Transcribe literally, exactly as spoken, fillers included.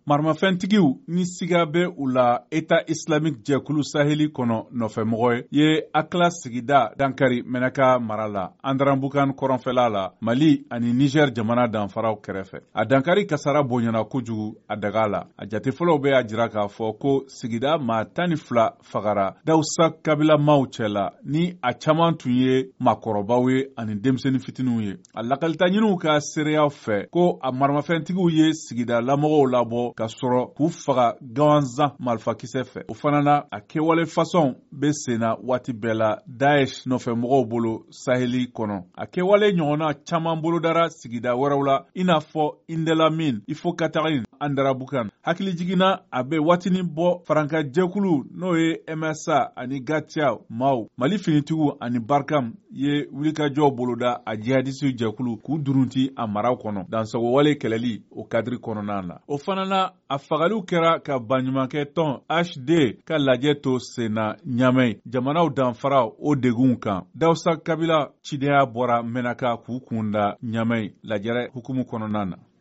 maramafɛntigiw ni siga bɛ u la État islamique jɛkulu saheli kɔnɔ nɔfɛmɔgɔ ye Akla sigida dankari Menaka mara la Andarambukan kɔrɔnfɛla la Mali ani Niger jamana danfaraw kɛrɛfɛ. A dankari kasara bonyana kojugu a daga la. A jatefɔlɔw bɛ a jira k'a fɔ ko sigida maa tan ni fila fagara Dawusa Kabila maaw cɛla ni a caman tun ye maakɔrɔbaw ye ani denmisɛnnin fitininw ye. A lakalitaɲiniw ka seereyaw fɛ ko a maramafɛntigiw ye sigida lamɔgɔw labɔ ka sɔrɔ k'u faga gansan marifakisɛ fɛ. O fana na a kɛwale fasɔn bɛ senna waati bɛɛ la Daesh nɔfɛmɔgɔw bolo Saheli kɔnɔ. A kɛwale ɲɔgɔnna caman bolodara sigida wɛrɛw la i n'a fɔ Indelamin, Ifo Katarin, Andarabukan. Hakili jiginna a bɛ waatinin bɔ Faranka jɛkulu n'o ye M S A ani Gatia maaw Mali finitigiw ani Barkam ye wulikajɔw boloda a jihadisiw jɛkulu k'u durunti a maraw kɔnɔ dansagowale kɛlɛli o kadiri kɔnɔna la. O fana na a fagaliw kɛra ka baɲumankɛ tɔn H D ka lajɛ to senna Ɲamɛ jamanaw danfara o degun kan. Dawusa Kabila cidenya bɔra Menaka k'u kunda Ɲamɛ lajɛrɛ hukumu kɔnɔna na.